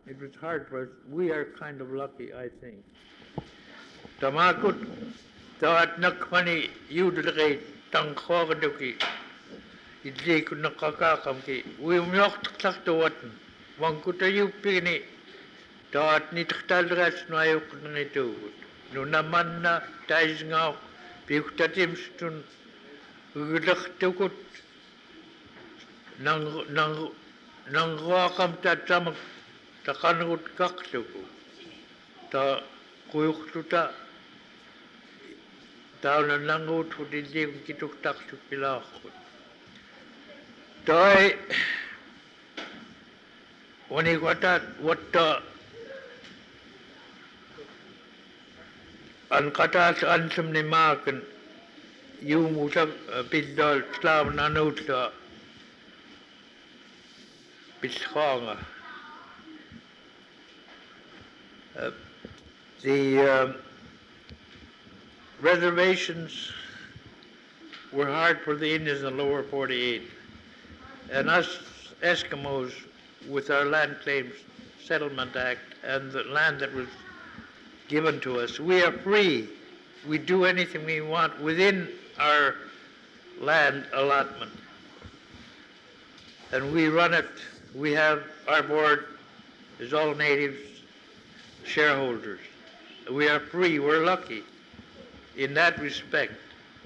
It was hard for us. We are kind of lucky, I think. Tamakut, taat nakmani yudlgay tangkhogaduki. Idli ko nakakakamki. We myok tak tawatan. Wangkuta yupini. Taat ni taktalras na ayok na ito. No naman na tayo nga. Piuktatimstun. Gulaktukut. Nang wakam tatsamak. Takanut kaktuku. Ta kuyuktuta. Tauna nangut hudili kituk taktuk pilakut. Toi wani wata an katas ansam ni makan yung usap pidol slav nanutla piskanga. The reservations were hard for the Indians in the lower 48. And us Eskimos, with our Land Claims Settlement Act and the land that was given to us, we are free. We do anything we want within our land allotment. And we run it. We have, our board is all natives, shareholders. We are free. We're lucky in that respect.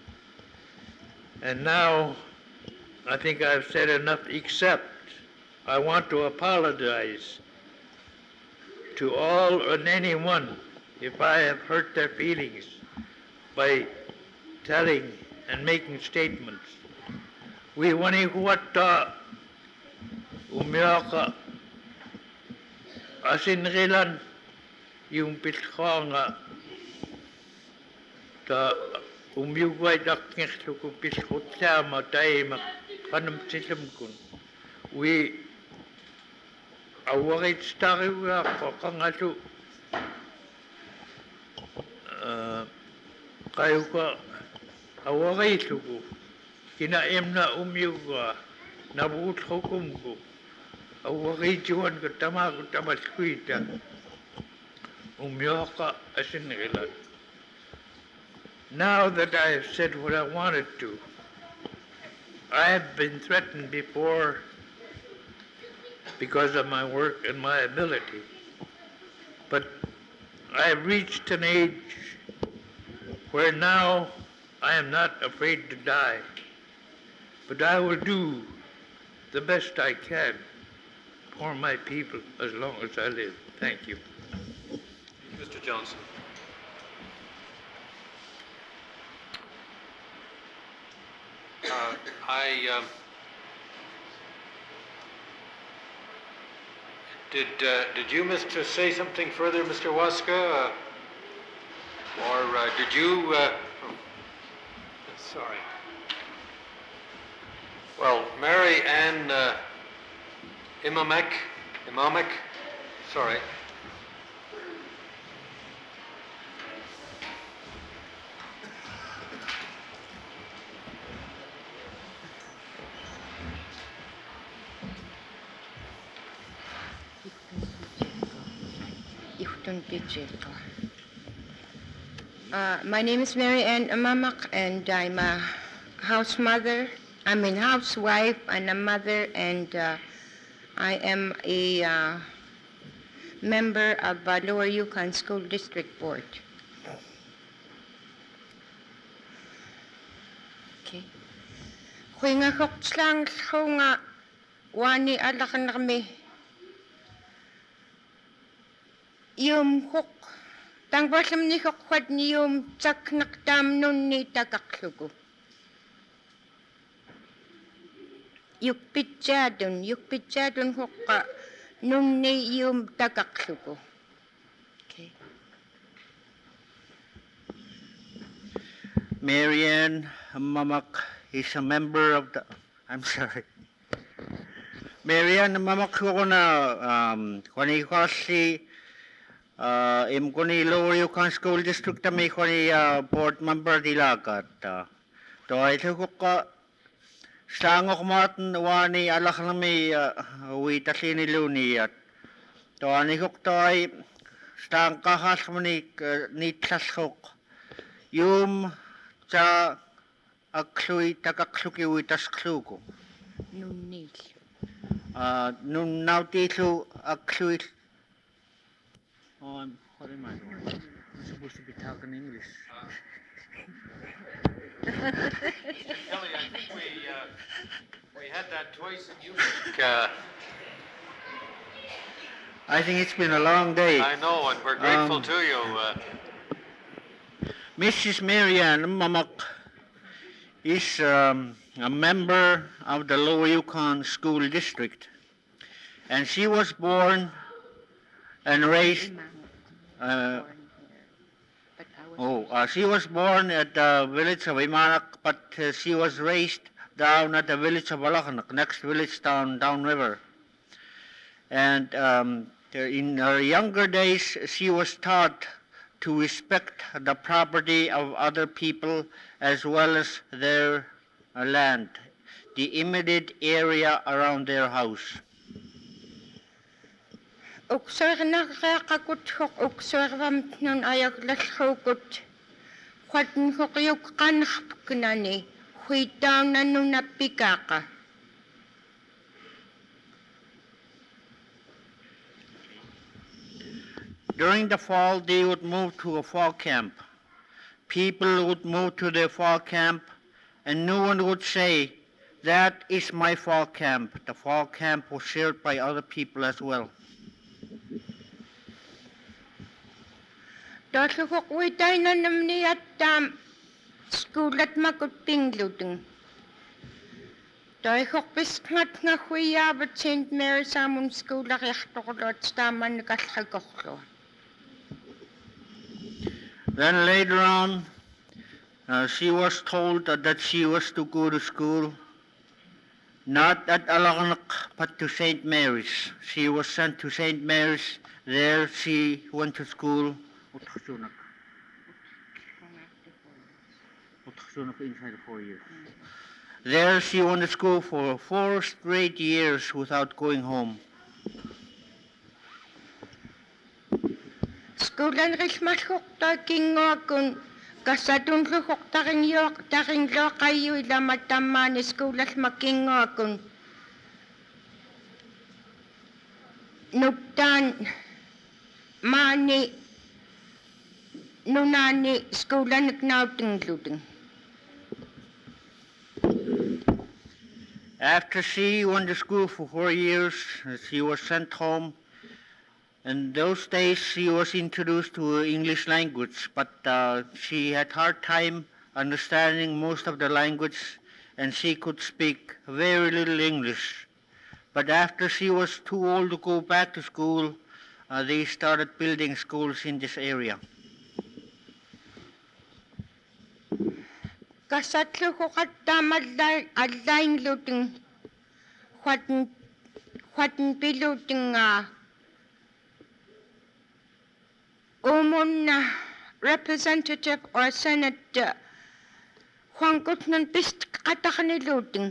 And now, I think I've said enough, except I want to apologize to all and anyone if I have hurt their feelings by telling and making statements. We wani huwata umiyaka asinrilan yung piskanga ta umiyugway dakngis ko piskutama tayo kanam silamkun. We awakit stari wa kangasu kayo ka awakit ko kinaim na umiyuga nabut hukum ko awakit yuan ka tamaskuita umiyaka asinrilan. Now that I have said what I wanted to, I have been threatened before because of my work and my ability. But I have reached an age where now I am not afraid to die. But I will do the best I can for my people as long as I live. Thank you. Mr. Johnson. Did you, Mr. say something further, Mr. Waska? Or did you, sorry. Well, Mary Ann Imamek, sorry. My name is Mary Ann Amamak, and I'm a housewife and a mother, and I am a member of Lower Yukon School District Board. Okay. Kung nga kokslang kung nga wani alakan kami yung kok tang basam ni kokwad ni yung tsak naktam nun ni takaksugo. Yuk pitjadon kokka nun ni yung takaksugo. Okay. Marianne Mamak is a member of the, I'm sorry. Marianne Mamak ko na kani kasi kuni Lower Yukon School District kami kuni board member dilakat. To ito ko ka sangok matan wani alak nami wita siniluni at Toanikok toi stang kahasmanik nitlasok. Yum cha aklui takakluki witas Nunnil. Nun nautilu aklui. Oh, what am I doing? I'm supposed to be talking English. Kelly, I think we had that twice and you. I think it's been a long day. I know, and we're grateful Um, to you. Mrs. Marianne Mamak is a member of the Lower Yukon School District, and she was born and raised. She was born at the village of Imanak, but she was raised down at the village of Alakanak, next village downriver. And in her younger days, she was taught to respect the property of other people as well as their land, the immediate area around their house. Uksuarnaqaqakut huq uksuarvamt nun ayaglalhukut. Huatn huqyuk qanqpknani. Huitauna nunapikaka. During the fall, they would move to a fall camp. People would move to their fall camp, and no one would say, "That is my fall camp." The fall camp was shared by other people as well. Tohlukuk huitaina namni attam skulat makut pingluteng. Toihuk pisngat nga huiyavat St. Mary's Amun School akiaktokulot staman kalhagoklo. Then later on, she was told that she was to go to school, not at Alakanak, but to St. Mary's. She was sent to St. Mary's. There she went to school. Inside 4 years. There she went to school for 4 straight years without going home. Skulan rishmashukta kingoakun kasadunlukuk taring lokayu ilamatamani skulas makingoakun. Nuktan mani nunani skulan nagnauteng. After she went to school for 4 years, she was sent home. In those days, she was introduced to English language, but she had hard time understanding most of the language, and she could speak very little English. But after she was too old to go back to school, they started building schools in this area. Kasatlukukat tamadla adlaing luteng huatn piluteng Umon representative or Senate huangkut nun pist katakaniluting.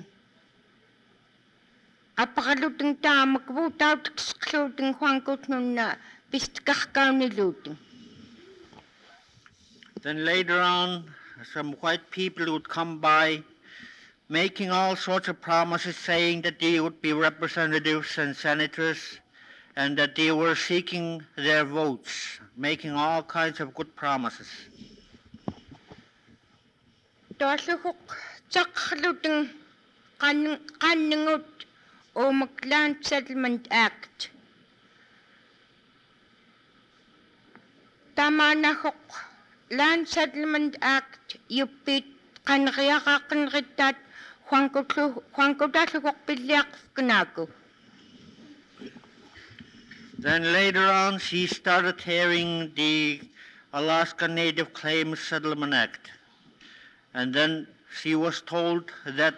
Apakaluteng tamakbutaw tkskluting huangkut nun pist kakkauniluting. Then later on, some white people would come by making all sorts of promises saying that they would be representatives and senators and that they were seeking their votes, making all kinds of good promises. Tohlukuk tsakluteng kanningut o Land Settlement Act. Tamanahuk Land Settlement Act yupit kanriyakakanritat huangkutaslukuk pilyak knaku. Then later on, she started hearing the Alaska Native Claims Settlement Act. And then she was told that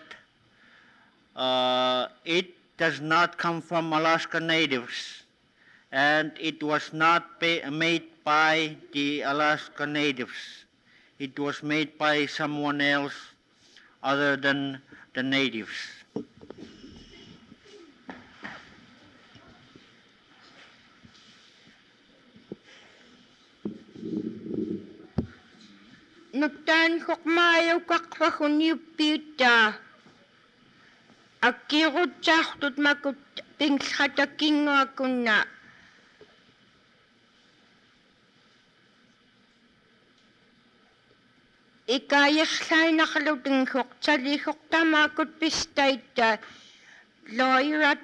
it does not come from Alaska Natives, and it was not made by the Alaska Natives. It was made by someone else other than the natives. Nutan hokmayo kakvahun yupita. Akirut sahtut makut pingsatakingo akuna. Ikayakslay nakaluting hok salihok tamakut pistaita. Loirat.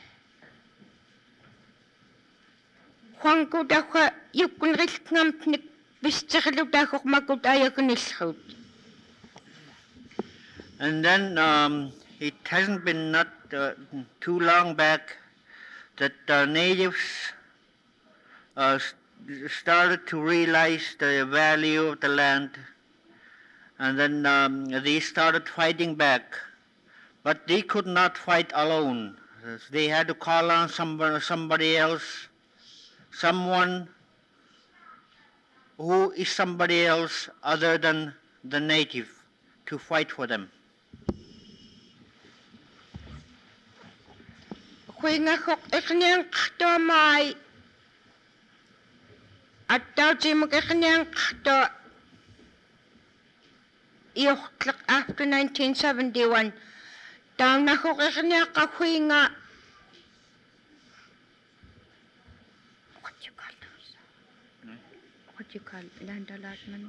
Juanko dakwa yukun risknamtnik pistakilutahok makut ayakunishut. And then it hasn't been not too long back that natives started to realize the value of the land, and then they started fighting back. But they could not fight alone. They had to call on somebody else, someone who is somebody else other than the native, to fight for them. Huingahok iknyang kto mai. At daw jimok iknyang kto. Iyoklak after 1971. Daw nahok iknyang kahuinga. What you call those? What you call land allotment?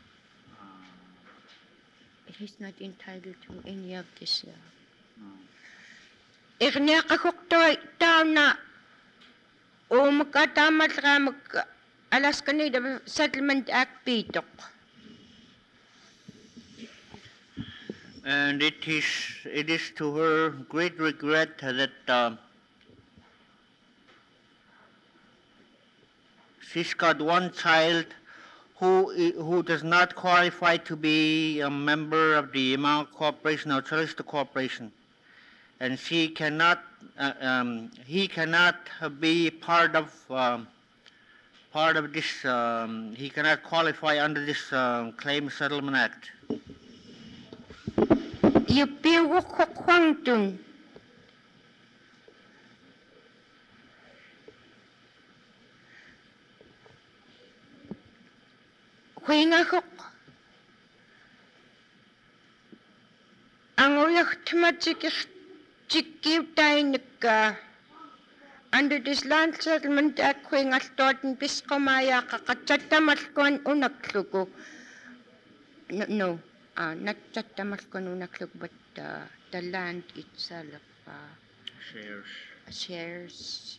He's not entitled to any of this. Iknyakakukto daw na magkatamat ka Alaska Native Settlement Act pitok. And it is to her great regret that she's got one child who does not qualify to be a member of the Imao Corporation or Chalisto Corporation, and he cannot be part of this. He cannot qualify under this Claim Settlement Act. Yupiwukwangtun. Huingahok. Ang uyaktima chikiwtainika. Under this Land Settlement Act, huingastorten piskomaya kakatsatamalkon unakluko. No. Not Chatamalkon unakluk, but the land itself. Shares.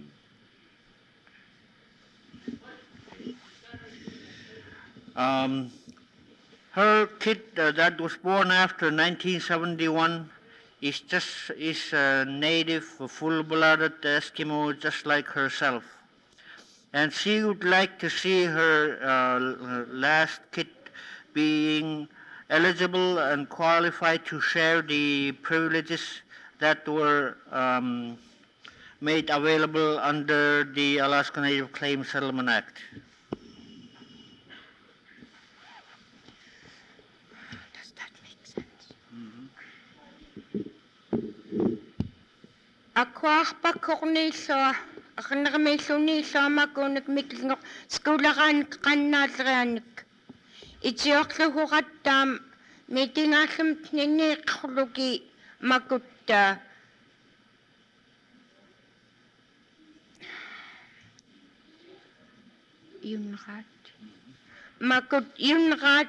And her kid that was born after 1971 is a native, full-blooded Eskimo, just like herself, and she would like to see her last kid being eligible and qualified to share the privileges that were made available under the Alaska Native Claim Settlement Act. Does that make sense? Aquarpakorniso, akanarmesuniso makunik miklingo skularan kannalranik. Itsiokluhurattam mitingallam niniqlugi makutta. Yunrat. Makut yunrat.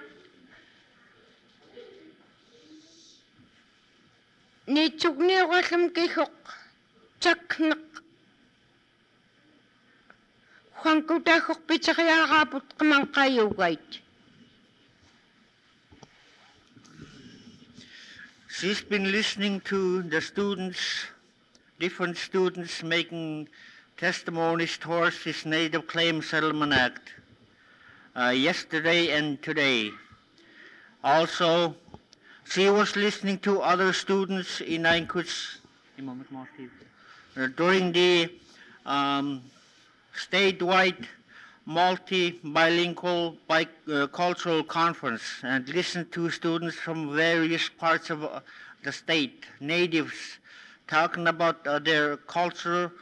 Nitsugniwallam kihok. Chaknak. Huangkutahok pitsakiyaraput kamangkayugait. She's been listening to the different students making testimonies towards this Native Claim Settlement Act yesterday and today. Also, she was listening to other students in Anchorage during the statewide multi-bilingual cultural conference, and listened to students from various parts of the state, natives, talking about their culture,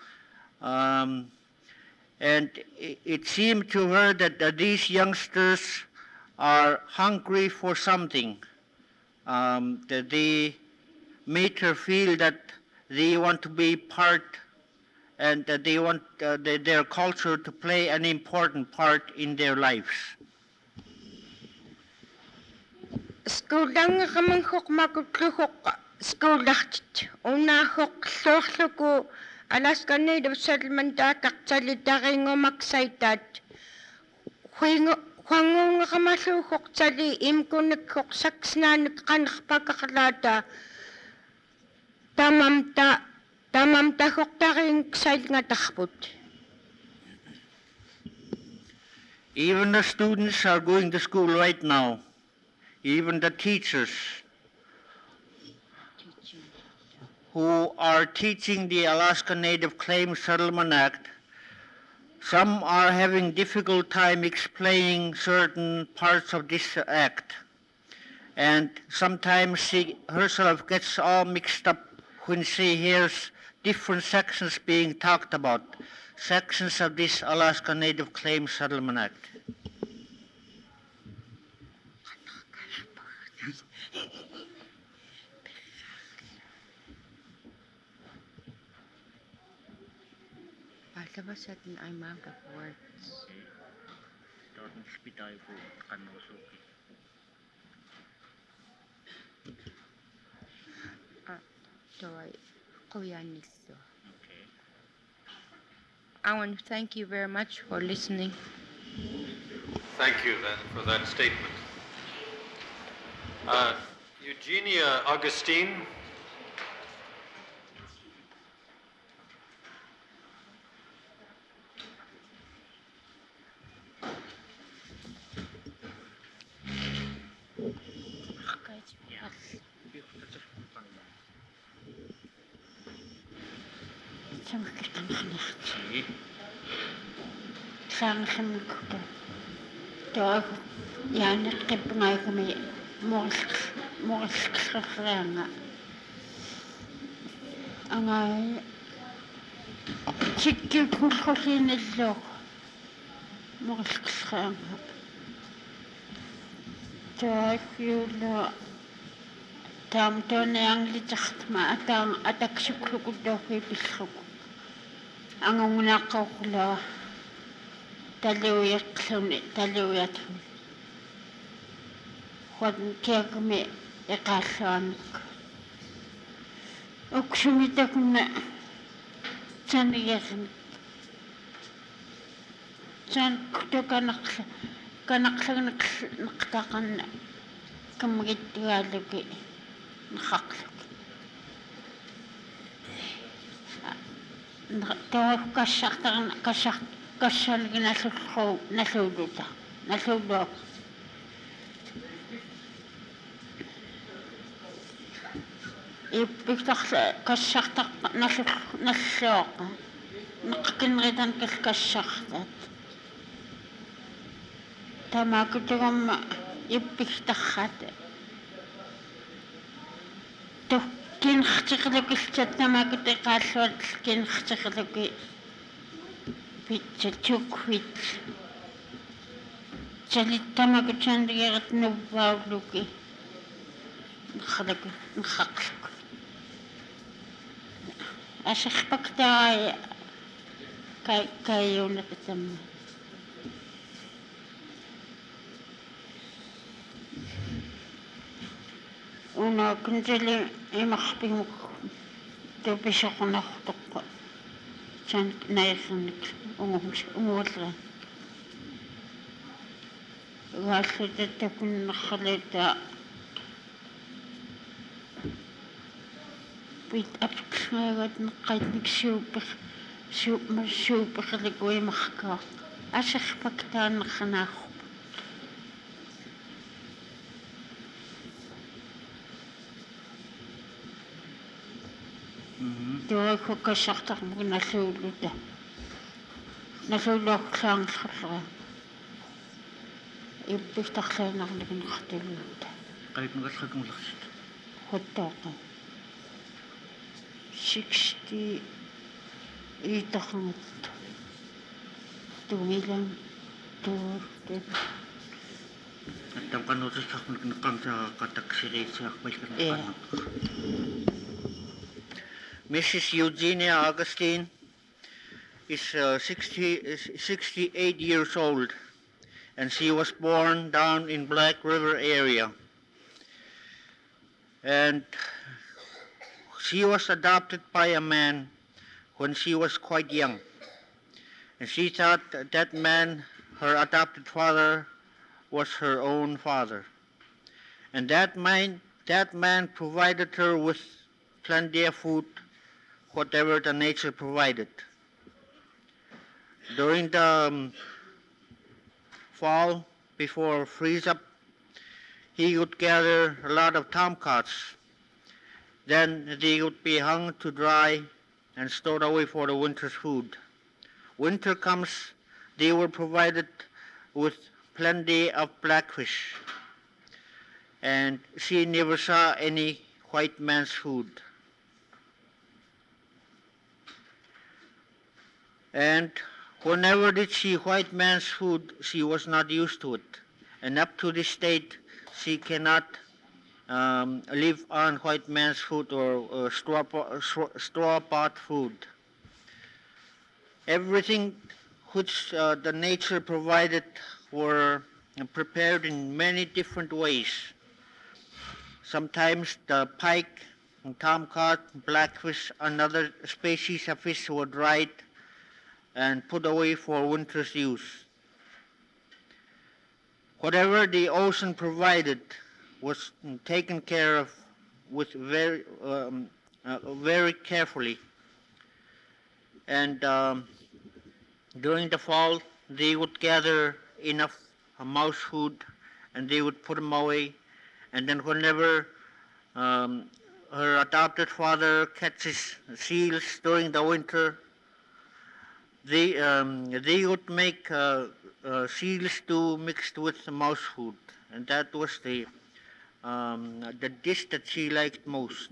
and it seemed to her that these youngsters are hungry for something. That they make her feel that they want to be part and that they want their culture to play an important part in their lives. Skuldanga kamang hok makutluhok skuldachit. Una hok sohluku Alaska Native Settlement kaktsalitari maksaitat. Huangunga kamasu hok tsali imkunik hok saksnanik kanakpakakalata. Tamamta hok taring ksait nga takput. Even the students are going to school right now. Even the teachers who are teaching the Alaska Native Claims Settlement Act, some are having difficult time explaining certain parts of this act. And sometimes she herself gets all mixed up when she hears different sections being talked about, sections of this Alaska Native Claims Settlement Act. Certain amount of words. I want to thank you very much for listening. Thank you then for that statement. Eugenia Augustine. Sangsamukta. Dog Yanet Kipnagami Morskanga. And I chicken cooking is low. Morskanga. Dog you know. Tam ton yang litakma atang ataksukuk dohi bisuk. Ang nakakula taluyat Juan kagme ekasan uksumita kuna saniyas san kuto kanaksan naktakan kamagitigalugi nakaksak Tawag kasyak nasuluta. Ipiktak kasyak nasulok. Nakakinritan kasyak. Tama ko tigam ipiktak Kin khachikluki chatnamakute kalsot kin khachikluki pitchuk chalitamakuchandigat nubawluki nkhaksluk asakpakta kayo nakatam Una kuntili imakpimuk to bishakunaktok chan naisanik umutla. Gaslita takun nakhalita bit apksmagat nakaitik supakhaligway makka. Asakpakta nakhanako. Dog ko kasaktak mo nasuluta. Nasulok sang sakra. Ibistak sa nakatuluta. Kahit nagasak mo laksit. Hotaka. 60 itakngat. Tumilang tur. Tam kanutus kakang sa kataksiri sa Yeah. Mrs. Eugenia Augustine is 68 years old, and she was born down in Black River area. And she was adopted by a man when she was quite young. And she thought that man, her adopted father, was her own father. And that man provided her with plenty of food, whatever the nature provided. During the fall, before freeze up, he would gather a lot of tomcats. Then they would be hung to dry and stored away for the winter's food. Winter comes, they were provided with plenty of blackfish, and she never saw any white man's food. And whenever did see white man's food, she was not used to it. And up to this date, she cannot live on white man's food or straw-pot food. Everything which the nature provided were prepared in many different ways. Sometimes the pike, tomcat, blackfish, and other species of fish were dried and put away for winter's use. Whatever the ocean provided was taken care of with very carefully. And during the fall, they would gather enough mouse food, and they would put them away. And then whenever her adopted father catches seals during the winter, they would make seal stew mixed with mouse food, and that was the dish that she liked most.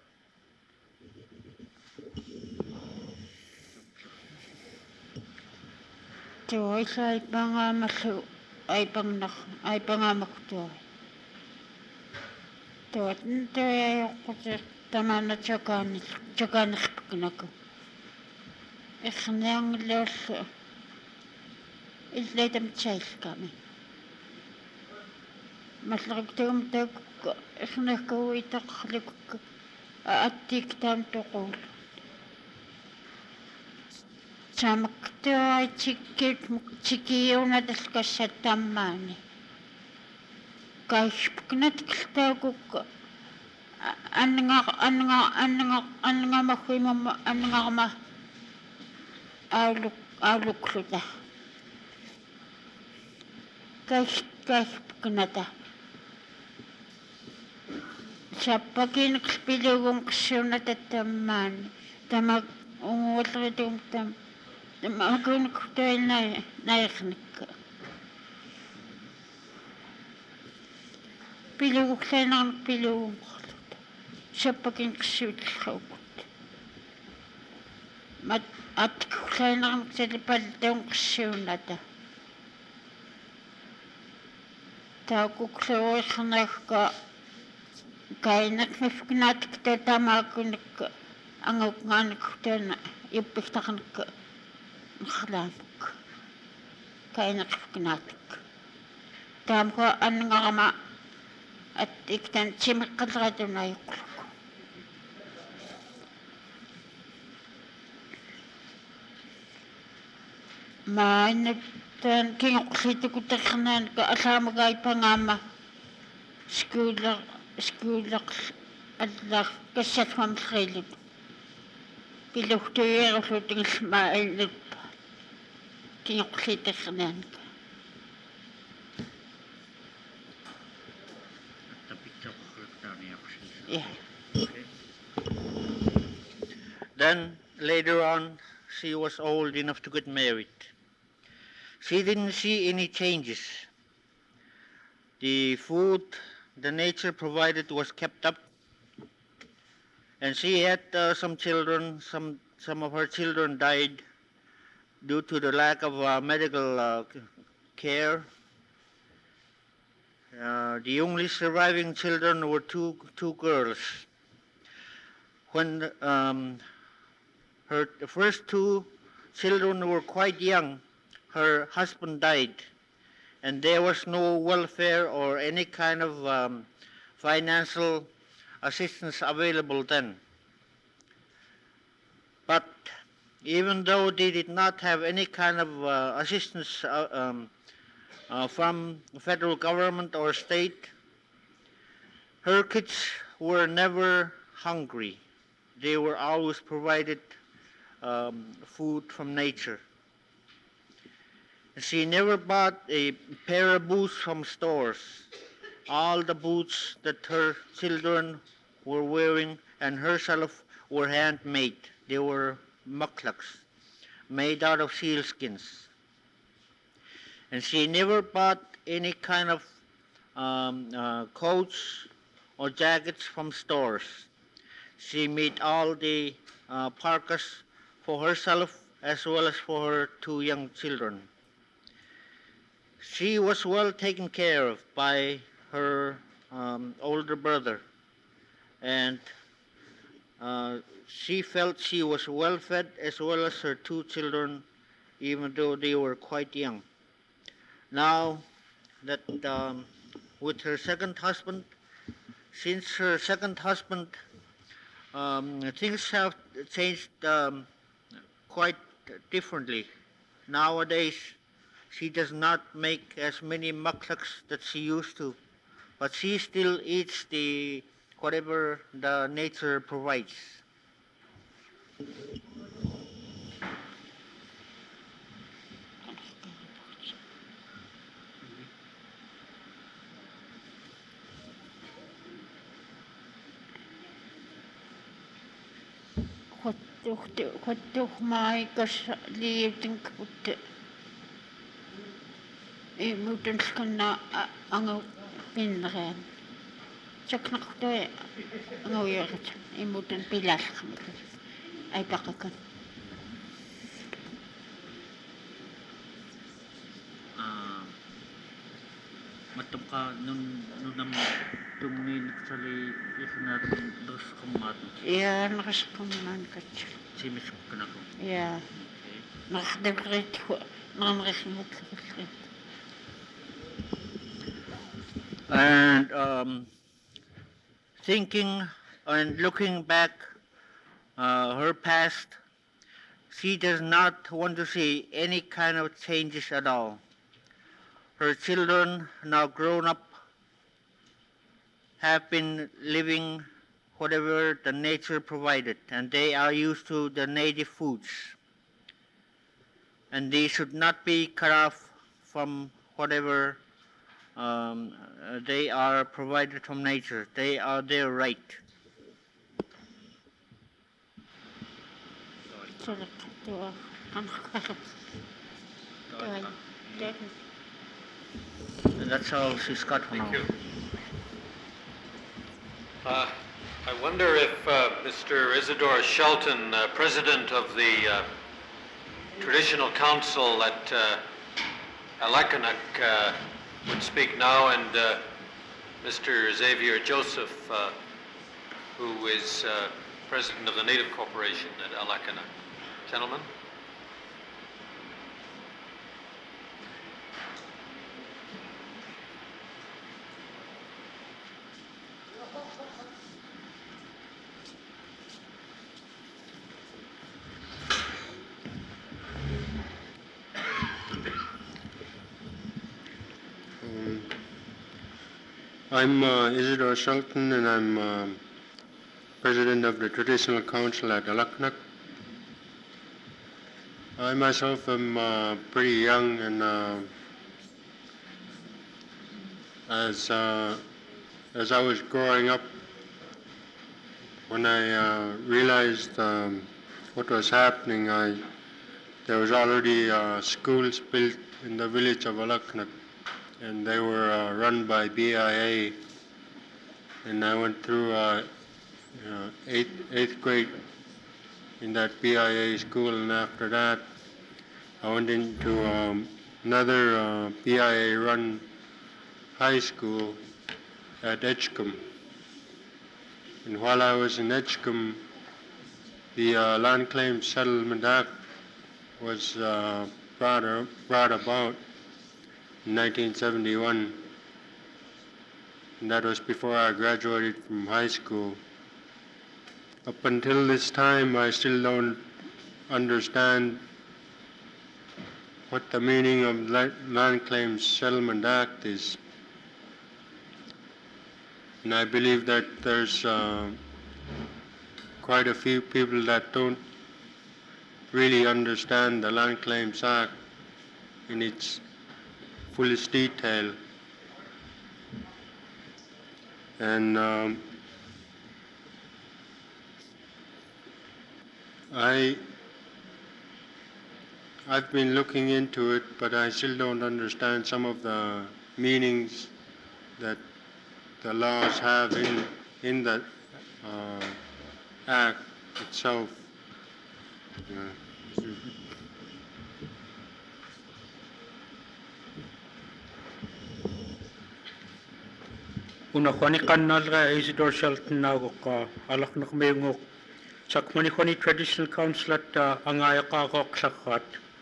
Tuoy sa ipangamasu ay pangamaktuoy. Tuot ntoy ay kusa tamana tsakanis pagkinako. Ikhnang los isletam tsais kami. Maslagtum tag ikhnako itaklik atik tam tukul. Samaktuoy chikiyo na daskasatammani. Kaispknat kiltaguk annga mahwimam annga ma aulukluta. Kaispknata. Sapakin kspilugum ksunatatamani. Tamag ungulritum tam. Magun kutoy na ikhnik. Piluguk sanang pilugum khalut. Sapakin ksutlhawkut. At sanang salipaldong ksunata. Takuk sawo ikhnaka kainak mifknat kto tamakunik anguk nganik kto na ipiktaknik nkhlamuk. Kainak mifknatik. Tamko annga at iktan chimikkalratu na yukluk. Mainatan kinuklitukutakhnan ka asamagay pangama skulak Allah kasat mamskhilip. Piluktuyer usuting smailip kinuklituktakhnan ka. Yeah. Okay. Then later on, she was old enough to get married. She didn't see any changes. The food the nature provided was kept up, and she had some children. Some of her children died due to the lack of medical care. the only surviving children were two girls. When the first two children were quite young, her husband died, and there was no welfare or any kind of financial assistance available then. But even though they did not have any kind of assistance from the federal government or state, her kids were never hungry. They were always provided food from nature. She never bought a pair of boots from stores. All the boots that her children were wearing and herself were handmade. They were muklaks, made out of sealskins. And she never bought any kind of coats or jackets from stores. She made all the parkas for herself as well as for her two young children. She was well taken care of by her older brother, and she felt she was well fed as well as her two children, even though they were quite young. Now that with her second husband, since her second husband, things have changed quite differently. Nowadays, she does not make as many muklaks that she used to, but she still eats the whatever the nature provides. Kottuh mai kas liitin kutte. Ei muuten skanna angu pinreen. Saknaqtoi angu yerit. Ei muuten pilaskamit. Ei pakakan. Matungka nun nam tumnin sali isnat dos kamat. Ja, nakaskuman katsa. Simis kanako. Ja. Nakdegrit nanresmut. And thinking and looking back her past, she does not want to see any kind of changes at all. Her children, now grown up, have been living whatever the nature provided, and they are used to the native foods. And they should not be cut off from whatever they are provided from nature. They are their right. And that's all she's got for now. Thank you. I wonder if Mr. Isidore Shelton, president of the Traditional Council at Alakanak, would speak now, and Mr. Xavier Joseph, who is president of the Native Corporation at Alakanak. Gentlemen. I'm Isidore Shelton, and I'm president of the Traditional Council at Alakanak. I myself am pretty young, and as I was growing up, when I realized what was happening, there was already schools built in the village of Alakanak, and they were run by BIA, and I went through eighth grade in that BIA school, and after that I went into another BIA run high school at Edgecombe. And while I was in Edgecombe, the Land Claims Settlement Act was brought about in 1971. And that was before I graduated from high school. Up until this time, I still don't understand what the meaning of Land Claims Settlement Act is. And I believe that there's quite a few people that don't really understand the Land Claims Act in its fullest detail. And I've been looking into it, but I still don't understand some of the meanings that the laws have in the act itself. Una khani kannalra Isidore Shelton nagoqa alaqnaq meunguk sakmani khani traditional council at angayaqaqoq sakhat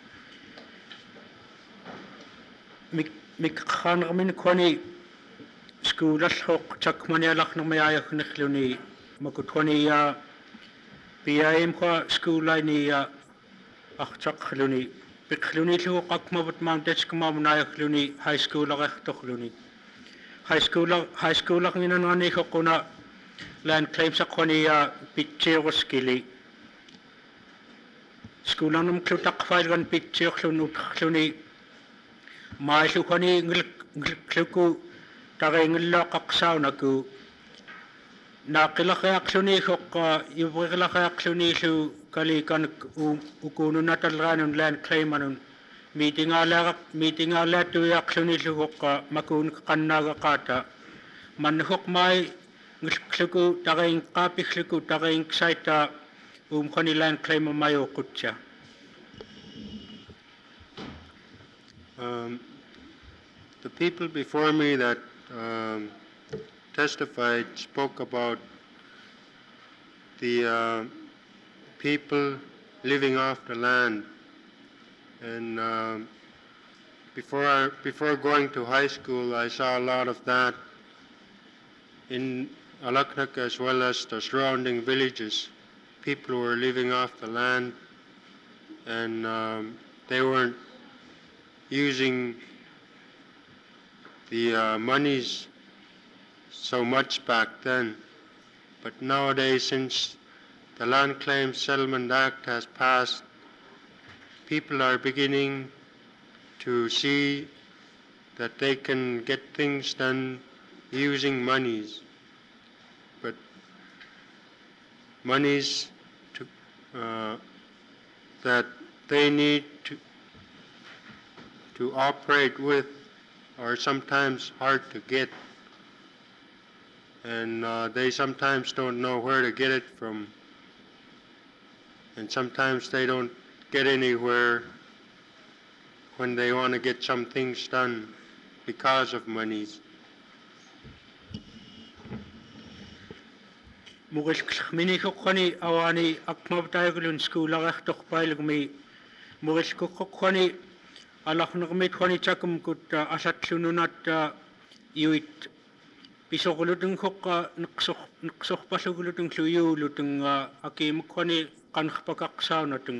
mik khanqmin khani skuulalluq sakmani alaqnaq mayayakhnaqluni makutkhani ya PIM kha skuulaini ya aqtaqluni biqluni lu qakmabut mountainskamamunayakhluni high school aqtoqluni high school nginanani khona Land Claims akhoni ya pitcheroskili schoolanum klutaqfailgan pitcherlun uthluni mailu khoni ngluku tarengillaqaqsaunaku naqilaqaqluni khoqqa yubriqlaqaqluni lu kalikan ukununatalranun Land Claim anun meeting ala tu yaqluni lu khoqqa makun qannagaqata manhuq mai ngluku tareng qapikhluku tareng saita khoni Land Claim mayo qutcha. The people before me that testified spoke about the people living off the land, and before going to high school, I saw a lot of that in Alaknak as well as the surrounding villages. People were living off the land, and they weren't using the monies so much back then. But nowadays, since the Land Claims Settlement Act has passed, people are beginning to see that they can get things done using monies. But monies that they need to operate with are sometimes hard to get, and they sometimes don't know where to get it from, and sometimes they don't get anywhere when they want to get some things done because of monies. Mugilkhmini khoqani awani akmabtayglun skuulaqartorpailugmi mugilkukkhani alaqnermit khani chakum kut asatlununat yuit pisoqulutun khoqqa neqsorpallugulutun luyuulutun akimukkhani qanqpakaqsaunatun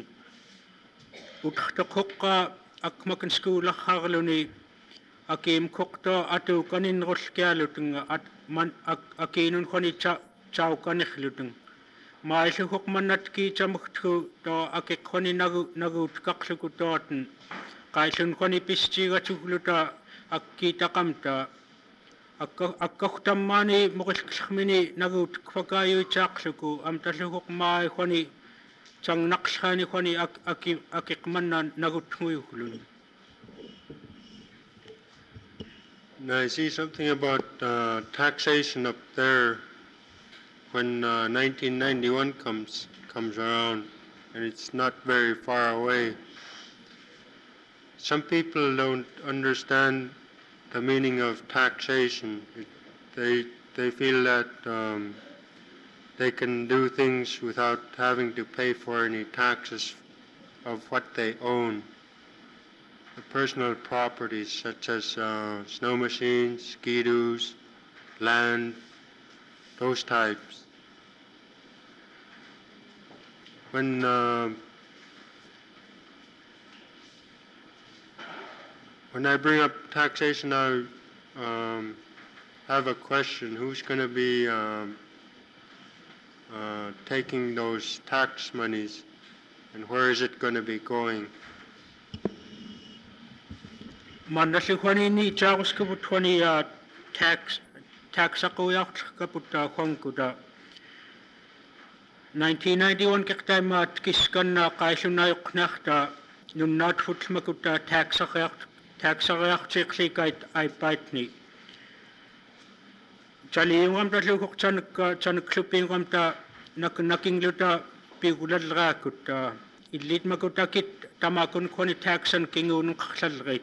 utqtoqqa akmakan skuulaqharluni akimukkhta atu kaninrullkialutun akinun khani chaukanirlutun maailu hoqmannat kiitamugthu to akiqqoni nagut kaqluku tootan qaillun khoni pistiigatugluta akkiitaqamta akkahtammaani muqilqllermini nagut kfakaayuitaaqluku amtalluhuq maai khoni changnaqlhaani khoni akiqmanna nagutnguyugluni. Now I see something about taxation up there when 1991 comes around, and it's not very far away. Some people don't understand the meaning of taxation. They feel that they can do things without having to pay for any taxes of what they own. The personal properties such as snow machines, ski-doos, land, those types. When I bring up taxation, I have a question. Who's going to be taking those tax monies, and where is it going to be going? Mandaslihwani ni Charles Kabutwani tax taxakuyak kaputa Hongkuda 1991 kiktaimat kiskan na kaisunayok nakta nung natfutmakuta taxakuyak tsiklikait ay paitni. Chaliyungam ta lukok chanuklupingam ta nakingluta piguladrakut ilit makutakit tamakun kwani taxan kingunung kaklalrit.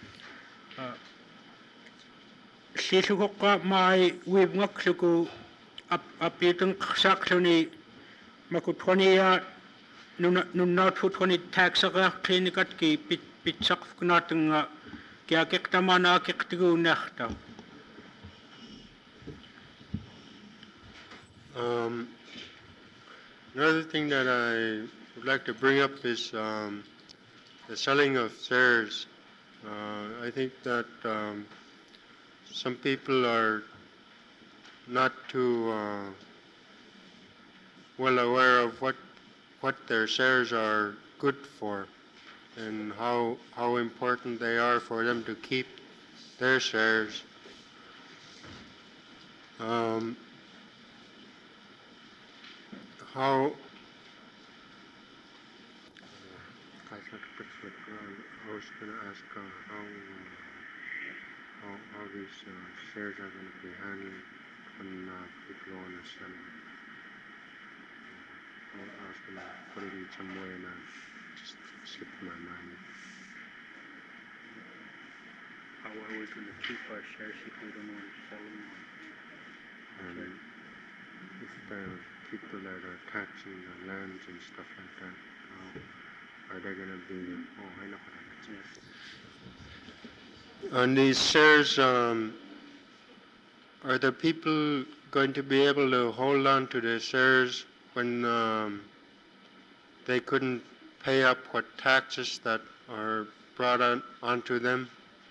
Sisukokka mai wibngakluku apitang sakluni makutwaniya nunatfutwani taxakuyak klinikat ki pitsakfkunatang kaya kiktamana kiktigu nekta. Another thing that I would like to bring up is the selling of shares. I think that some people are not too well aware of what their shares are good for and how important they are for them to keep their shares. I was going to ask how these shares are going to be handled when people want to sell them. I was going to put it in some way and I just slipped my mind. How are we going to keep our shares if we don't want to sell them? And if people that are taxing the lands and stuff like that, are they going to be? I know what I can say. On these shares, are the people going to be able to hold on to their shares when they couldn't pay up what taxes that are brought onto them?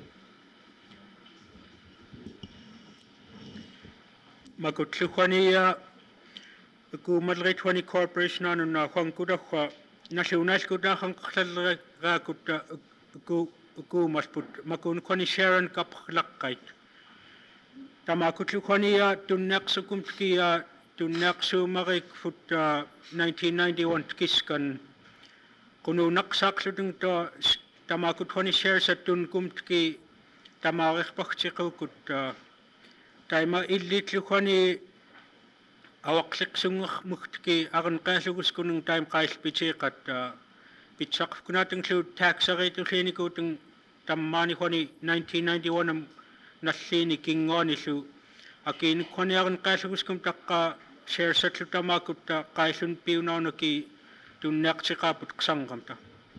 Makutlukwani kumadritwani corporation anu na Hongkuda national kuda hangklalra kuda masput makunkwani Sharon kaplakait. Tamakutlukwani tunnaksukumski tunnaksu marik fut 1991 kiskan kunu naksakludung to tamakutkwani shares at tunkumski tamarikpaktikukut taima illitlukwani awakliksungak muktki aran kasukuskunung time kaispitikat pitsakkunatung slu taxaretu klinikutung tammani kwani 1991 nallini kingoni slu akin kwani aran kasukuskum takka shares at tamakutta kaisun piunaunaki tunnaksikaput ksangamta.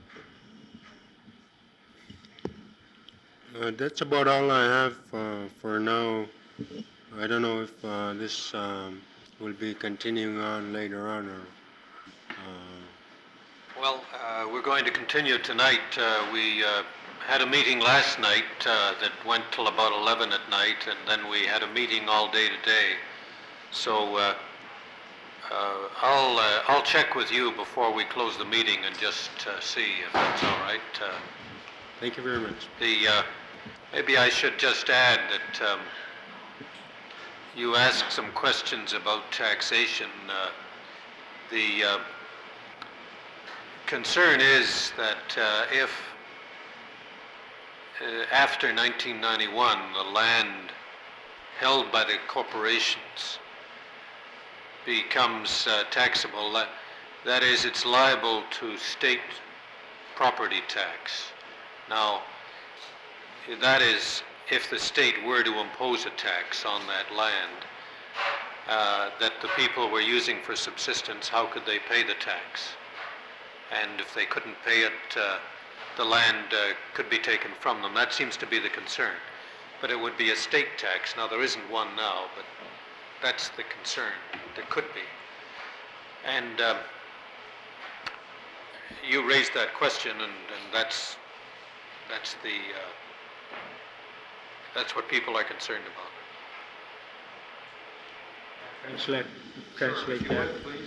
That's about all I have for now. I don't know if this will be continuing on later on or. Well, we're going to continue tonight. We had a meeting last night that went till about 11 at night, and then we had a meeting all day today. So I'll check with you before we close the meeting and just see if that's all right. Thank you very much. Maybe I should just add that you asked some questions about taxation. The concern is that if after 1991 the land held by the corporations becomes taxable, that is, it's liable to state property tax. Now, that is if the state were to impose a tax on that land that the people were using for subsistence, how could they pay the tax? And if they couldn't pay it, the land could be taken from them. That seems to be the concern. But it would be a state tax. Now, there isn't one now, but that's the concern. There could be. And you raised that question, and that's what people are concerned about. Translate that.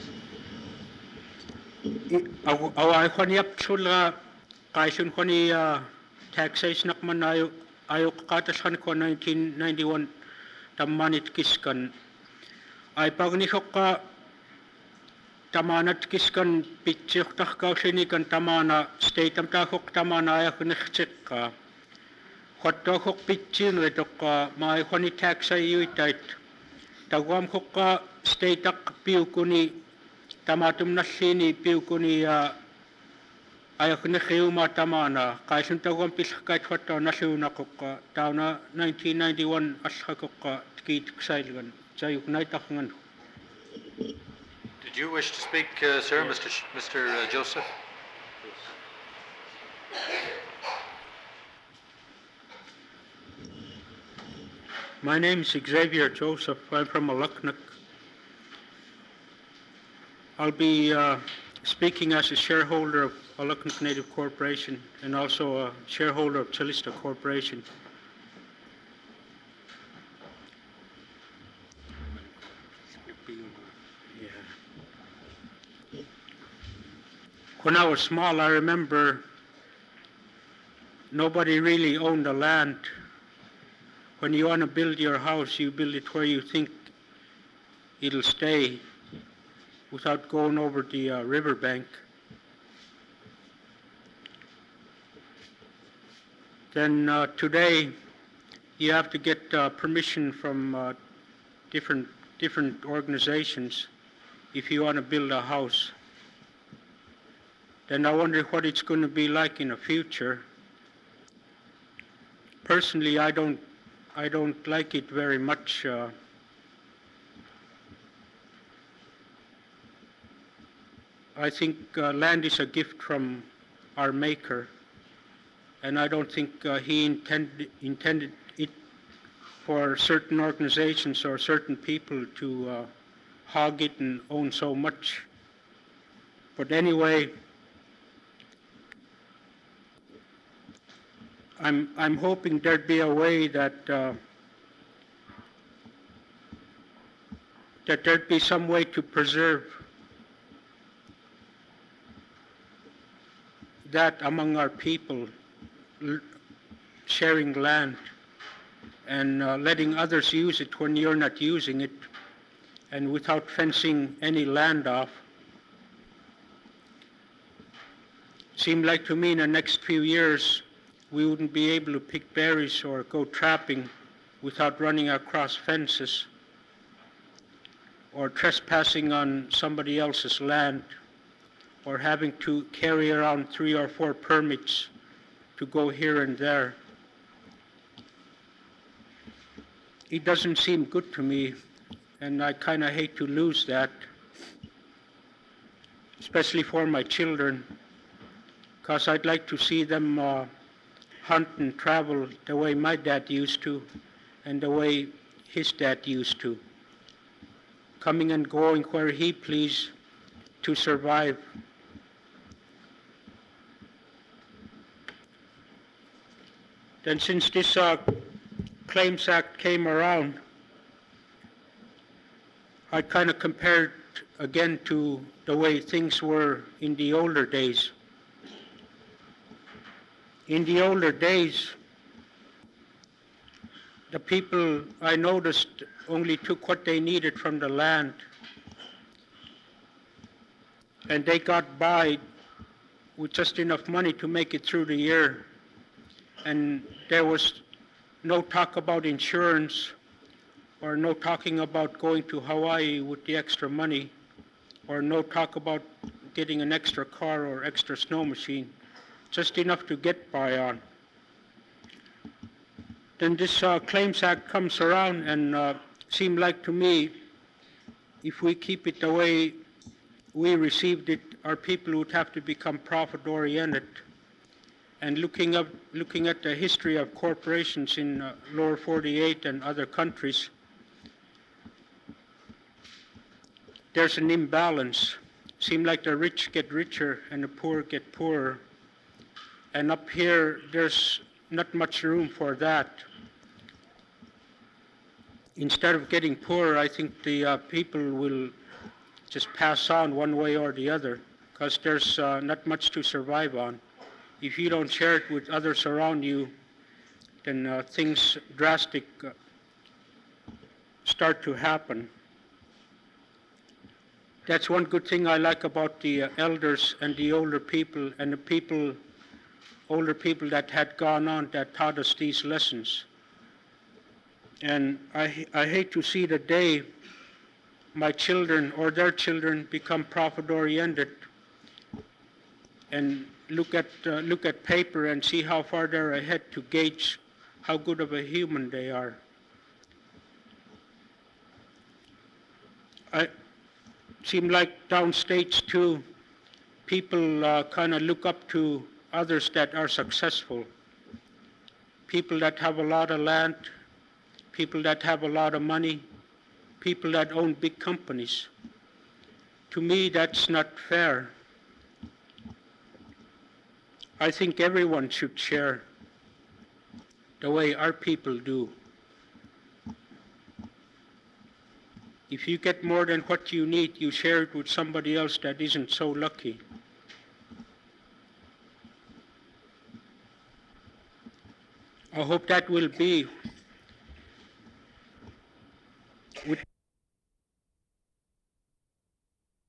Away ko ni Apsula, kaisun ko ni taxation nakman ayo kakataskan ko 1991 tamanit kiskan. Ay pagnisok ka tamanat kiskan pitsik takkaw sinikan tamana state am takok tamana ayak nixtsik ka. Kotokok pitsin retok ka may ko ni taxa yuitait. Tagwam ko ka state ak piu ko ni tamatum nasini piu ko ni ayak nixiuma tamana. Kaisun tagwam pisakait wata nasiuna ko ka. Tauna 1991 asha ko ka tikit ksailgan. Sayuk naitakngan. Did you wish to speak, sir, yes. Mr. Joseph? My name is Xavier Joseph. I'm from Aluknuk. I'll be speaking as a shareholder of Aluknuk Native Corporation and also a shareholder of Chilista Corporation. When I was small, I remember nobody really owned the land. When you want to build your house, you build it where you think it'll stay without going over the riverbank. Then today, you have to get permission from different organizations if you want to build a house. Then I wonder what it's going to be like in the future. Personally, I don't like it very much. I think land is a gift from our Maker, and I don't think he intended it for certain organizations or certain people to hog it and own so much. But anyway, I'm hoping there'd be a way that there'd be some way to preserve that among our people, sharing land and letting others use it when you're not using it, and without fencing any land off. Seemed like to me in the next few years we wouldn't be able to pick berries or go trapping without running across fences or trespassing on somebody else's land or having to carry around 3 or 4 permits to go here and there. It doesn't seem good to me, and I kind of hate to lose that, especially for my children, because I'd like to see them hunt and travel the way my dad used to and the way his dad used to, coming and going where he pleased to survive. Then since this Claims Act came around, I kind of compared again to the way things were in the older days. In the older days, the people I noticed only took what they needed from the land, and they got by with just enough money to make it through the year. And there was no talk about insurance or no talking about going to Hawaii with the extra money or no talk about getting an extra car or extra snow machine, just enough to get by on. then this Claims Act comes around and seem like to me, if we keep it the way we received it, our people would have to become profit-oriented. And looking at the history of corporations in lower 48 and other countries, there's an imbalance. Seems like the rich get richer and the poor get poorer. And up here, there's not much room for that. Instead of getting poorer, I think the people will just pass on one way or the other, because there's not much to survive on. If you don't share it with others around you, then things drastic start to happen. That's one good thing I like about the elders and the older people and the older people that had gone on that taught us these lessons. And I hate to see the day my children or their children become profit-oriented and look at paper and see how far they're ahead to gauge how good of a human they are. I seem like downstates too, people kind of look up to others that are successful. People that have a lot of land, people that have a lot of money, people that own big companies. To me, that's not fair. I think everyone should share the way our people do. If you get more than what you need, you share it with somebody else that isn't so lucky. I hope that will be